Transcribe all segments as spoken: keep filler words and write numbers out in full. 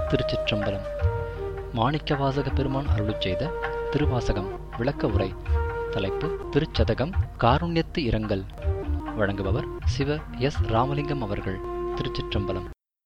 திருச்சிற்றம்பலம். மாணிக்கவாசக பெருமான் அருளிச் செய்த திருவாசகம் விளக்க உரை. தலைப்பு திருச்சதகம் காருண்யத்து இரங்கல். வழங்குபவர் சிவ எஸ் ராமலிங்கம் அவர்கள். திருச்சிற்றம்பலம்.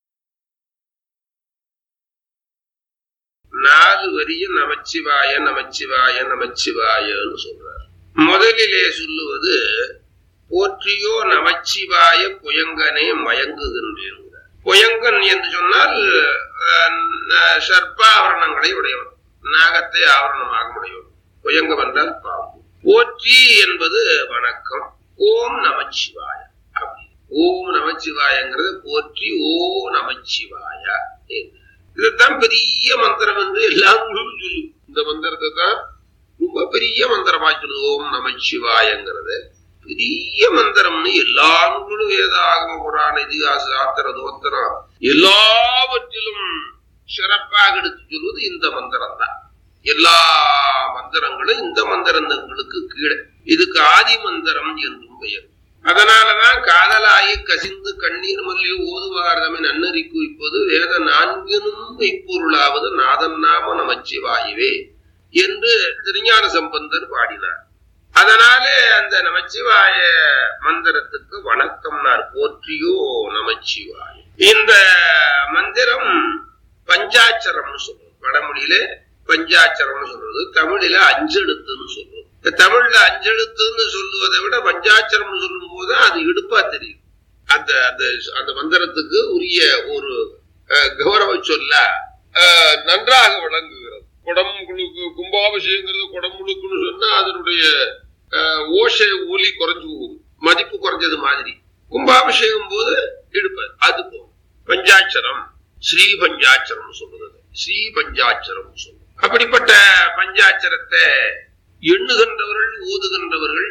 நாலு வரியும் நமச்சிவாய நமச்சிவாய நமச்சிவாயன்னு சொல்றார். முதலிலே சொல்லுவது போற்றியோ நமச்சிவாய புயங்கனே மயங்குகின்றேன். புயங்கன் என்று சொன்னால் சர்ப்பாவரணங்களை உடையவன், நாகத்தை ஆவரணமாக உடையவன். புயங்கம் என்றால் பாம்பு. போற்றி என்பது வணக்கம். ஓம் நமச்சிவாய அப்படி. ஓம் நமச்சிவாயங்கிறது போற்றி ஓ நமச்சிவாய. இதுதான் பெரிய மந்திரம் என்று எல்லாம் சொல்லு. இந்த மந்திரத்தை தான் ரொம்ப பெரிய மந்திரமா சொல்லுது. ஓம் நமச்சிவாயங்கிறது பெரிய மந்திரம்னு எல்லாங்களும் வேதாகம புராண இதிகாச ஆத்திர தோத்திரம் எல்லாவற்றிலும் சிறப்பாக எடுத்து சொல்வது இந்த மந்திரம் தான். எல்லா மந்திரங்களும் இந்த மந்திரங்களுக்கு கீழே. இதுக்கு ஆதி மந்திரம் என்றும் பெயர். அதனாலதான் காதலாயி கசிந்து கண்ணீர் மல்லிய ஓதுவார்தமை நன்னறி குவிப்பது வேத நான்கினும் இப்பொருளாவது நாதன் நாம நமச்சிவாயவே என்று திருஞான சம்பந்தர் பாடினார். அதனாலே அந்த நமச்சிவாய மந்திரத்துக்கு வணக்கம்னார். போற்றியோ நமச்சிவாய. இந்த மந்திரம் பஞ்சாட்சரம்னு சொல்றது. வடமொழியில பஞ்சாட்சரம்னு சொல்றது, தமிழில அஞ்செழுத்துன்னு சொல்றது. தமிழ்ல அஞ்செழுத்துன்னு சொல்லுவதை விட பஞ்சாட்சரம் சொல்லும் போது அது இடுப்பா தெரியும். அந்த அந்த மந்திரத்துக்கு உரிய ஒரு கௌரவ சொல்ல நன்றாக விளங்குகிறது. குடமுழுக்கு கும்பாபிஷேகங்கிறது குடமுழுக்குன்னு சொன்னா அதனுடைய ஓசை ஒலி குறைஞ்சு போகுது, மதிப்பு குறைஞ்சது மாதிரி. கும்பாபிஷேகம் போது இடுப்ப அது போகும். பஞ்சாட்சரம் ஸ்ரீ பஞ்சாட்சரம் சொல்றது. ஸ்ரீ பஞ்சாட்சரம் சொல்றது. அப்படிப்பட்ட பஞ்சாட்சரத்தை எண்ணுகின்றவர்கள் ஓதுகின்றவர்கள்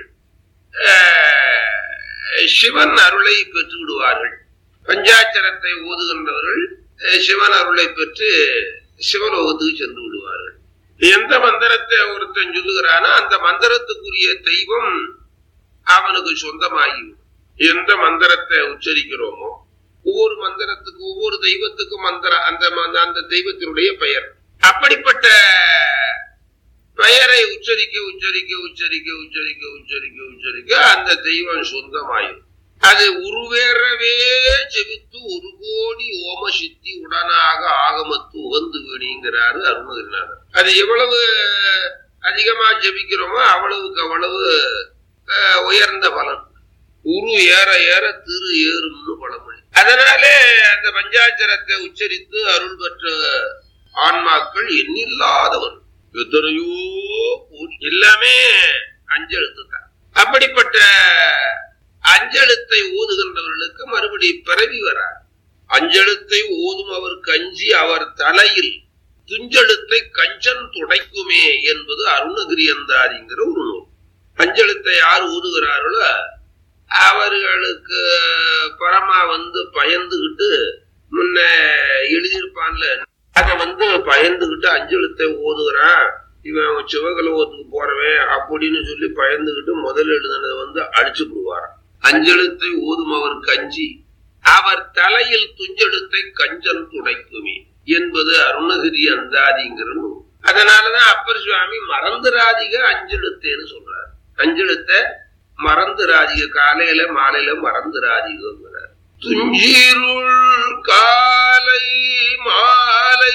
சிவன் அருளை பெற்று விடுவார்கள். பஞ்சாட்சரத்தை ஓதுகின்றவர்கள் சிவன் அருளை பெற்று சிவலோகத்துக்கு சென்று விடுவார்கள். எந்த மந்திரத்தை ஒருத்தன் சொல்லுகிறானோ அந்த மந்திரத்துக்குரிய தெய்வம் அவனுக்கு சொந்தமாகிவிடும். எந்த மந்திரத்தை உச்சரிக்கிறோமோ ஒவ்வொரு மந்திரத்துக்கு ஒவ்வொரு தெய்வத்துக்கும் மந்திரம் அந்த அந்த தெய்வத்தினுடைய பெயர். அப்படிப்பட்ட பெயரை உச்சரிக்க உச்சரிக்க உச்சரிக்க உச்சரிக்க உச்சரிக்க உச்சரிக்க அந்த தெய்வம் சொந்தமாயிரும். அது உருவேறவே செவித்து ஒரு கோடி ஓம சித்தி உடனாக ஆகமத்து உகந்து வேணிங்கிறாரு அருணகிரிநாதர். அது எவ்வளவு அதிகமா ஜெபிக்கிறோமோ அவ்வளவுக்கு அவ்வளவு உயர்ந்த பலன். உரு ஏற ஏற திரு ஏறும்னு பழமொழி. அதனாலே அந்த பஞ்சாட்சரத்தை உச்சரித்து அருள் பெற்ற ஆன்மாக்கள் எண்ணில்லாதவன். எத்தனையோ எல்லாமே அஞ்செழுத்து தான். அப்படிப்பட்ட அஞ்செழுத்தை ஓதுகின்றவர்களுக்கு மறுபடி பிறவி வராது. அஞ்செழுத்தை ஓதும் அவர் கஞ்சி அவர் தலையில் துஞ்செழுத்தை கஞ்சன் துடைக்குமே என்பது அருணகிரி அந்தாதிங்கிற ஒரு நூல். அஞ்செழுத்தை யார் ஓதுகிறார்களோ அவர்களுக்கு பரமா வந்து பயந்துகிட்டு முன்ன எழுதியிருப்பான்ல, அதை வந்து பயந்துகிட்டு அஞ்செழுத்தை ஓதுகிறான் இவன் சிவகலோகத்துக்கு போறவன் அப்படின்னு சொல்லி பயந்துகிட்டு முதல் எழுதுனதை வந்து அடிச்சு விடுவாராம். அஞ்செழுத்தை ஓதும் அவர் கஞ்சி அவர் தலையில் துஞ்செழுத்தை கஞ்சன் துடைக்குமே என்பது அருணகிரி அந்தாதிங்கிற நூல். அதனாலதான் அப்பர் சுவாமி மறந்துராதிக அஞ்செழுத்தேன்னு சொல்றாரு. அஞ்செழுத்த மறந்துராதிக, காலையில மாலையில மறந்துராதிகங்கிறார். துஞ்சிருள் காலை மாலை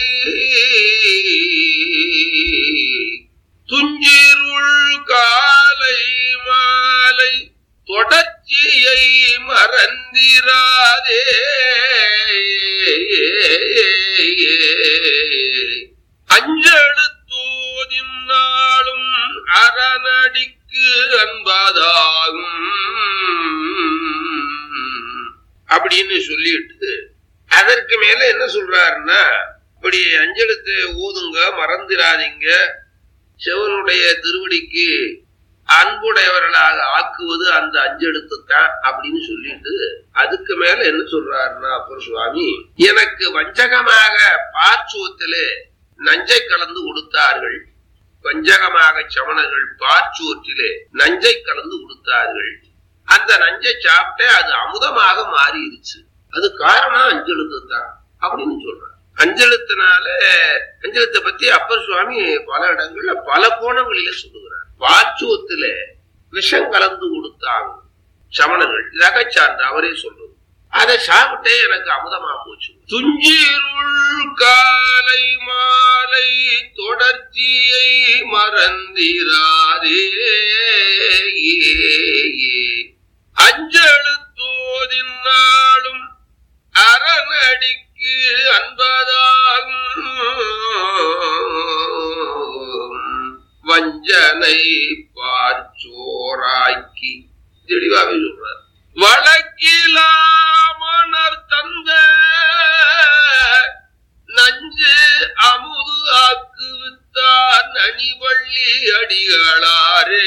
துஞ்சிருள் காலை மாலை தொடர்ச்சியை மறந்திராதே அஞ்செழுத்தோதின் நாளும் அரணடிக்கு அன்பதாகும் அப்படின்னு சொல்லிட்டு அதற்கு மேல என்ன சொல்றாருன்னா, இப்படி அஞ்செழுத்தை ஓதுங்க, மறந்துடாதீங்க, சிவனுடைய திருவடிக்கு அன்புடையவர்களாக ஆக்குவது அந்த அஞ்செழுத்து தான் அப்படின்னு சொல்லிட்டு அதுக்கு மேல என்ன சொல்றாருன்னா அப்பர் சுவாமி, எனக்கு வஞ்சகமாக பாற்சோத்திலே நஞ்சை கலந்து கொடுத்தார்கள். வஞ்சகமாக சமணர்கள் பாற்சோற்றிலே நஞ்சை கலந்து கொடுத்தார்கள். அந்த நஞ்சை சாப்பிட்டே அது அமுதமாக மாறிடுச்சு. அது காரணம் அஞ்செழுத்து தான் அப்படின்னு சொல்றார். அஞ்செழுத்தினால அஞ்செழுத்தை பத்தி அப்பர் சுவாமி பல இடங்கள்ல பல கோணங்களில சொல்லுகிறார். வாச்சுவத்துல விஷம் கலந்து கொடுத்தாங்க சமணர்கள், இதாக சார்ந்து அவரே சொல்றது. அதை சாப்பிட்டே எனக்கு அமுதமா போச்சு. துஞ்சிருள் காலை மாலை தொடர்ச்சியை மறந்திராதே, அஞ்செழுத்தோதின் நாளும் அரணடிக்கு அன்பதால் வஞ்சனை பார்ச்சோராக்கி தெளிவாக சொல்றார். வழக்கிலாமணர் தந்த நஞ்சு அமுது ஆக்கு வித்தார் நனிவள்ளி அடிகளாரே.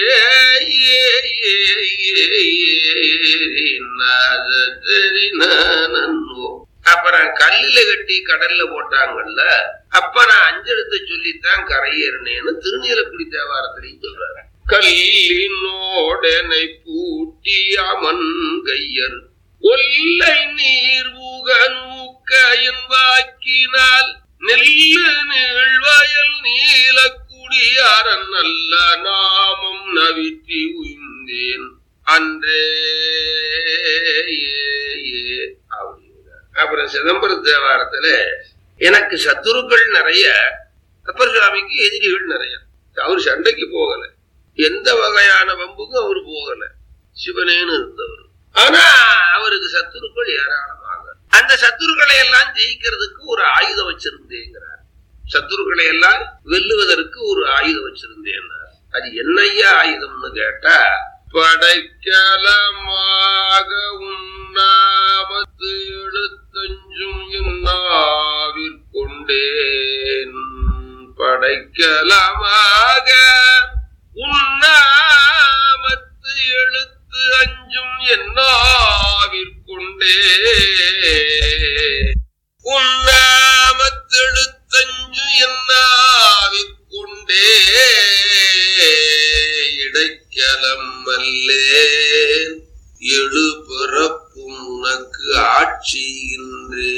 அப்புறம் கல்லில கட்டி கடல்ல போட்டாங்கல்ல, அப்ப நான் அஞ்செழுத்த சொல்லித்தான் கரையேறினேன்னு திருநீலக்குடி தேவாரத்திலையும் சொல்றாரு. கல்லினோடனை பூட்டி அமன் கையர் ஒல்லை நீர் ஊக நூக்க என்பாக்கினால் நெல்லு நீழ்வயல் நீலக்குடியாரன் நல்ல நாமம் நவிற்றி உய்ந்தேன் அன்றே. அப்படிங்கிறார். அப்புறம் சிதம்பர தேவாரத்துல எனக்கு சத்துருக்கள் நிறைய, அப்பர் சுவாமிக்கு எதிரிகள் நிறைய. அவர் சண்டைக்கு போகல, எந்த வகையான வம்புக்கும் அவர் போகல, சிவனேன்னு இருந்தவர். ஆனா அவருக்கு சத்துருக்கள் ஏராளமாக. அந்த சத்துருக்களை எல்லாம் ஜெயிக்கிறதுக்கு ஒரு ஆயுதம் வச்சிருந்தேங்கிறார். சத்துருக்களை எல்லாம் வெல்லுவதற்கு ஒரு ஆயுதம் வச்சிருந்தேன். அது என்னையா ஆயுதம்னு கேட்டா, படைக்கலமாக உண்ணாமத்து எழுத்தஞ்சும் என்னாவிற்கொண்டேன். படைக்கலமாக உண்ணாமத்து எழுத்து அஞ்சும் என்னாவிற்கொண்டே. உண்ணாமத்து எழுத்தஞ்சும் என்னாவிற்கொண்டே இடைக்கலம் அல்லேன் எழு பிறப்பும் உனக்கு ஆட்சியின்றே.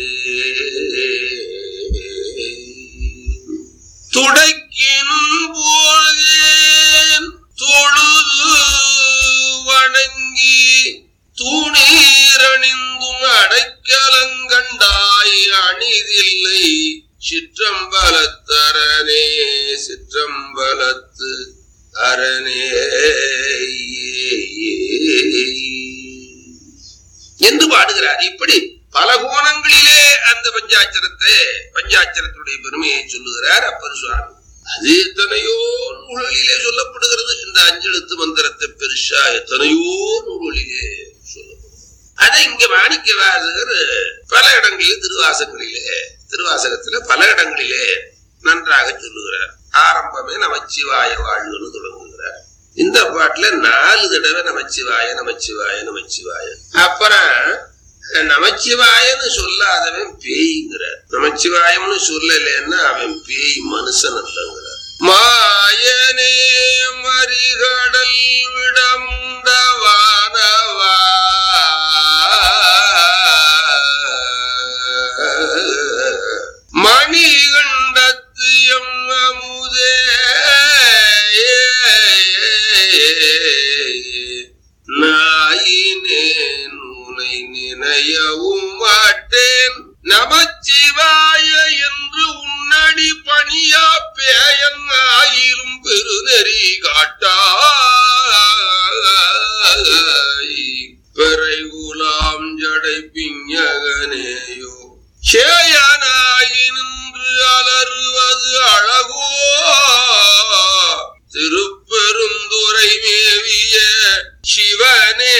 துடைக்கினும் போகேன் தொழுது வணங்கி தூணீரணிந்தும் அடைக்கலங்கண்டாய் அணிதில்லை சிற்றம்பலத்தரணே. சிற்றம்பலத்து அரணே என்று பாடுகிறார். இப்படி பல கோணங்களிலே அந்த பஞ்சாட்சரத்தை பஞ்சாட்சரத்துடைய பெருமையை சொல்லுகிறார் அப்பர் சுவாமி. அது எத்தனையோ நூல்களிலே சொல்லப்படுகிறது. இந்த அஞ்செழுத்து மந்திரத்தை பெருசா எத்தனையோ நூல்களிலே சொல்லப்படுகிறது. அதை இங்க மாணிக்க வாசகர் பல இடங்களிலே திருவாசகங்களிலே திருவாசகத்துல பல இடங்களிலே நன்றாக சொல்லுகிறார். ஆரம்பமே நமச்சிவாய வாழ்வுன்னு தொடங்குகிறார். இந்த பாட்டுல நாலு தடவை நமச்சிவாய நமச்சிவாய நமச்சிவாய. அப்புறம் நமச்சிவாயன்னு சொல்லாதவன் பேய்ங்கிறார். நமச்சிவாயம்னு சொல்லலன்னா அவன் பேய், மனுஷன் அல்லங்கிறார். மாயனே மறிகடல் விடமுண்டவானவா மணிகண்டத்து எம் அமுதே நாயினேன் உனை நினையவும் மாட்டேன். நமச்சிவாய என்று உன்னடி பணியா பேயன் ஆயிரும் பெருநெறி காட்டாய் பெறை உலாம் ஜடை பிஞகனேயோ சேயனாகி நின்று அலறுவது அழகோ திருப்பெருந்துறை மேவிய சிவனே.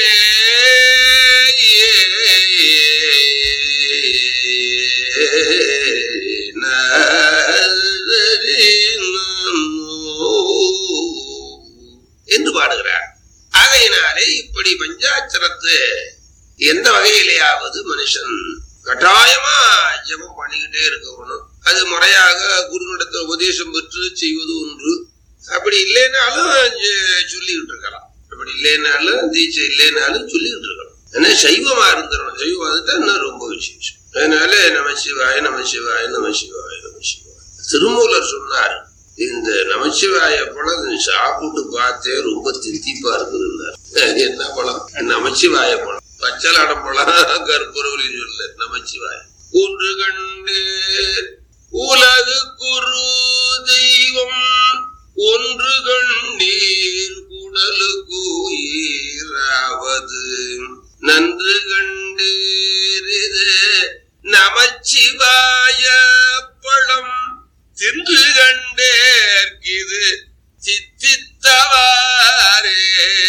என்று பாடுகிறார். ஆகையினாலே இப்படி பஞ்சாட்சரத்து எந்த வகையிலேயாவது மனுஷன் கட்டாயமா ஜெபம் பண்ணிக்கிட்டே இருக்கணும். அது முறையாக குருவிடத்தில் உபதேசம் பெற்று செய்வது ஒன்று. அப்படி இல்லைனாலும் சொல்லிக்கிட்டு இருக்கலாம். அப்படி இல்லைனாலும் தீட்சை இல்லைனாலும் சொல்லிக்கிட்டு இருக்கலாம். ஏன்னா சைவமா இருந்துடணும். சைவம் அதுதான் இன்னும் ரொம்ப விசேஷம். அதனால நமசிவாய நமசிவாய நமசிவாய நமசிவாய. திருமூலர் சொன்னார், இந்த நமச்சிவாய பழம் சாப்பிட்டு பார்த்தே ரொம்ப தித்திப்பா இருக்குதுன்னார். என்ன பழம்? நமச்சிவாய பழம். பச்சலாட பழம் கற்பூரவலி சொல்ல நமச்சிவாய. ஒன்று கண்டு உலகு குரு தெய்வம் ஒன்று கண்டீர் குடலுக்கு ஈராவது நன்று கண்டீர் நமச்சிவாய பழம் தின்று கண்டேற்கிது சித்தித்தவாரே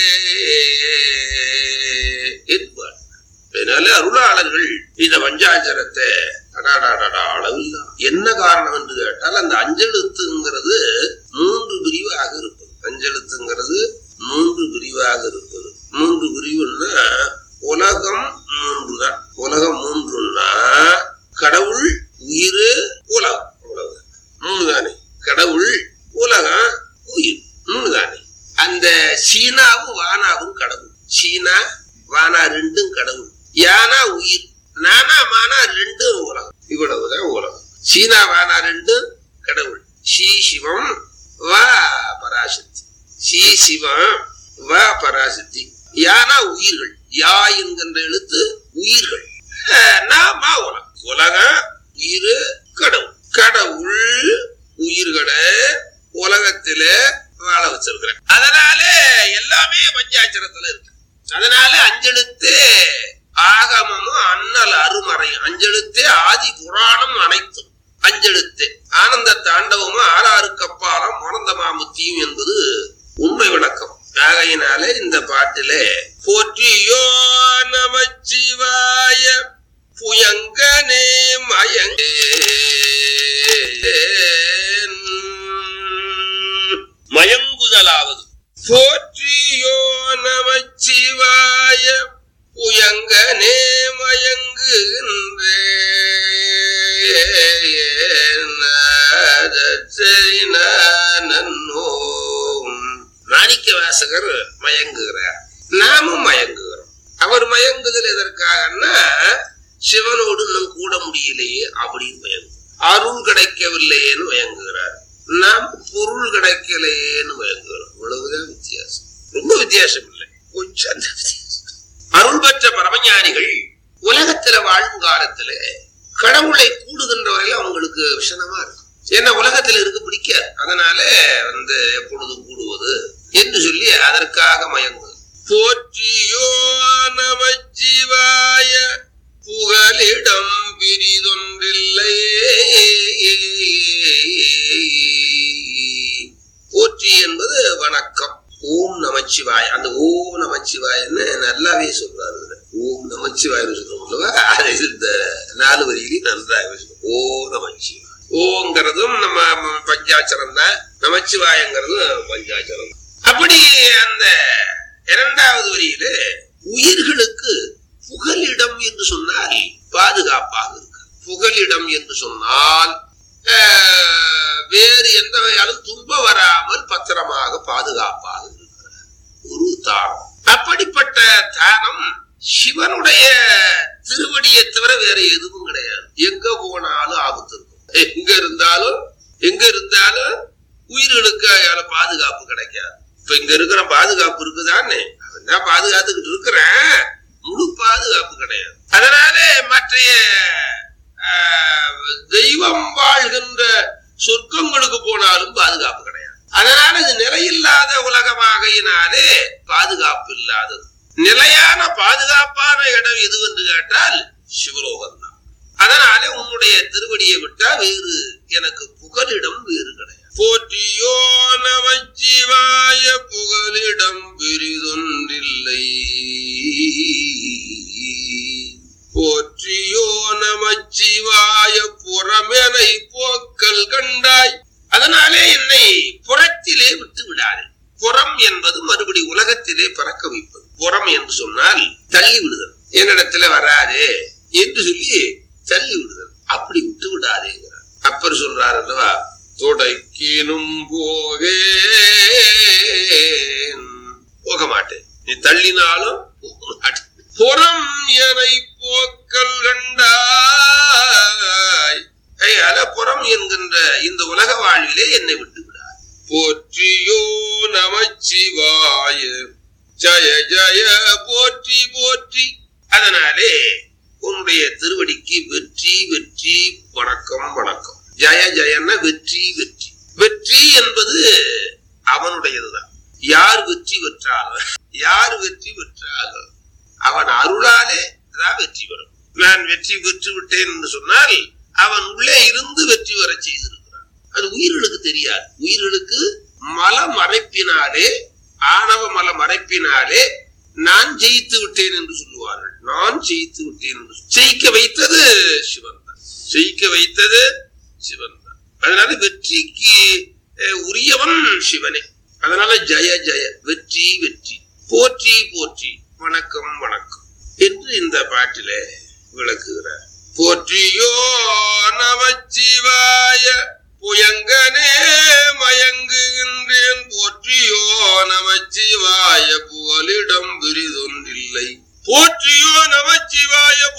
என்பார். அதனால அருளாளர்கள் இந்த பஞ்சாட்சரத்தை அளவில்லை. என்ன காரணம் என்று கேட்டால், அந்த அஞ்செழுத்துங்கிறது மூன்று பிரிவாக இருப்பது. அஞ்செழுத்துங்கிறது மூன்று பிரிவாக இருப்பது. மூன்று பிரிவுன்னா உலகம் மூன்று தான். உலகம் மூன்றுன்னா கடவுள், உயிர், உலகம். உலகம் மூணு தானே. கடவுள், உலகம், உயிர் மூணு தானே. அந்த சீனாவும் வானாவும் கடவுள். சீனா வானா ரெண்டும் கடவுள். யானா உயிர், நானா மானா ரெண்டும் உலகம். இவ்வளவுதான் உலகம். சீனா வானா ரெண்டும் கடவுள். ஸ்ரீ சிவம் வா பராசக்தி. ஸ்ரீ சிவம் வா பராசக்தி. யானா உயிர்கள். யா என்கின்ற எழுத்து உயிர்கள். நாமா உலகம். உலகம், உயிர், கடவுள். கடவுள் உயிர்களை உலகத்தில வாழ வச்சிருக்கிறேன். அதனால எல்லாமே பஞ்சாட்சரத்துல இருக்கு. அதனால அஞ்செழுத்தே ஆகமமும் அண்ணல் அருமறையும். அஞ்செழுத்தே ஆதி புராணம் அனைத்தும் அஞ்செழுத்தே. ஆனந்த தாண்டவமும் ஆறாறு கப்பாலம் ஆனந்தமாமுத்தியும் என்பது உண்மை விளக்கம். ஆகையினால இந்த பாட்டிலே போற்றியோ நமச்சிவாய புயங்கனே மயங்கே மயங்குதலாவது. போற்றியோ நமச்சிவாய புயங்கனே மயங்குகின்றே மாணிக்க வாசகர் மயங்குகிறார், நாமும் மயங்குகிறோம். அவர் மயங்குதல் எதற்காகன்னா, சிவனோடு இன்னும் கூட முடியலையே அப்படின்னு மயங்கு. அருள் கிடைக்கவில்லையேன்னு மயங்குகிறார். நாம் பொருள் கிடைக்கலையேன்னு மயங்குகிறோம். இவ்வளவுதான் வித்தியாசம். ரொம்ப வித்தியாசம் இல்லை, கொஞ்சம் வித்தியாசம். அருள் பெற்ற பரமஞானிகள் உலகத்துல வாழும் காலத்துல கடவுளை கூடுகின்ற வரையில அவங்களுக்கு விஷனமா இருக்கும். ஏன்னா உலகத்துல இருக்க பிடிக்காது. அதனால வந்து எப்பொழுதும் கூடுவது என்று சொல்லி அதற்காக மயங்குவது. போற்றியோ நமச்சிவாய புகலிடம் பிரிதொன்றில்லையே. போற்றி என்பது வணக்கம். ஓம் நமச்சிவாய. அந்த ஓம் நமச்சிவாயன்னு நல்லாவே சொல்றாரு. ஓம் நமச்சிவாய சொல்லுவா, அது இந்த நாலு வரியிலையும் நன்றாகவே சொல்லுவோம். ஓ நமச்சிவாய. ஓங்கிறதும் நம்ம பஞ்சாட்சரம் தான், நமச்சிவாயங்கிறதும் பஞ்சாட்சரம். அப்படி அந்த இரண்டாவது வரியில உயிர்களுக்கு புகலிடம் என்று சொன்னால் பாதுகாப்பாக இருக்கு. புகலிடம் என்று சொன்னால் வேறு எந்த வகையாலும் துன்பம் வராமல் பத்திரமாக பாதுகாப்பாக இருக்கிற ஒரு தானம். அப்படிப்பட்ட தானம் சிவனுடைய திருவடியை தவிர வேற எதுவும் கிடையாது. எங்க போனாலும் ஆபத்து இருக்கும். எங்க இருந்தாலும் எங்க இருந்தாலும் உயிர்களுக்கு அயால பாதுகாப்பு கிடைக்காது. இப்ப இங்க இருக்கிற பாதுகாப்பு இருக்குதானே, நான் பாதுகாத்துக்கிட்டு இருக்கிறேன், முழு பாதுகாப்பு கிடையாது. அதனால மற்ற தெய்வம் வாழ்கின்ற சொர்க்கங்களுக்கு போனாலும் பாதுகாப்பு கிடையாது. அதனால இது நிலையில்லாத உலகமாகையினாலே பாதுகாப்பு இல்லாதது. நிலையான பாதுகாப்பான இடம் எது என்று கேட்டால் சிவலோகம் தான். அதனால உன்னுடைய திருவடியை விட்டா வேறு எனக்கு புகலிடம் வேறு கிடையாது. போற்றியோ நமச்சிவாய புகலிடம் பெரிதொன்றில்லை. போற்றியோ நமச்சிவாய புறமெனை போக்கல் கண்டாய். அதனாலே என்னை புறத்திலே விட்டு விடாதே. புறம் என்பது மறுபடி உலகத்திலே பறக்க வைப்பது. புறம் என்று சொன்னால் தள்ளி விடுதல். என்னிடத்துல வராதே என்று சொல்லி தள்ளி விடுதல். அப்படி விட்டு விடாதேங்கிறார். அப்பர் சொல்றார் அல்லவா, தொடைக்கினும் போகே போக மாட்டேன், நீ தள்ளினாலும் போக மாட்டேன். புறம் எனை போ போக்கல் கண்டாய். அல புறம் என்கின்ற இந்த உலக வாழ்விலே என்னை விட்டு விடார். போற்றியோ நமச்சிவாய ஜய ஜய போற்றி போற்றி. அதனாலே உன்னுடைய திருவடிக்கு வெற்றி வெற்றி வணக்கம் வணக்கம். ஜய ஜயன வெற்றி வெற்றி. வெற்றி என்பது அவனுடையதுதான். யார் வெற்றி பெற்றாலும் யார் வெற்றி பெற்றாலும் அவன் அருளாலே தான் வெற்றி பெறும். நான் வெற்றி பெற்று விட்டேன் என்று சொன்னால் அவன் உள்ளே இருந்து வெற்றி பெற செய்திருக்கிறான். அது உயிர்களுக்கு தெரியாது. உயிர்களுக்கு மல மறைப்பினாலே, ஆணவ மல மறைப்பினாலே நான் ஜெயித்து விட்டேன் என்று சொல்லுவார்கள். நான் ஜெயித்து விட்டேன் என்று ஜெயிக்க வைத்தது சிவன் தான். ஜெயிக்க வைத்தது சிவன் தான். அதனால வெற்றிக்கு உரியவன் சிவனே. அதனால ஜய ஜய வெற்றி வெற்றி போற்றி போற்றி வணக்கம் வணக்கம் என்று இந்த பாட்டிலே விளக்குகிறார். போற்றியோ நமச்சிவாய புயங்கனே மயங்குகின்றேன். போற்றியோ நமச்சிவாய புகலிடம் விரிதொன்றில்லை. போற்றியோ நமச்சிவாய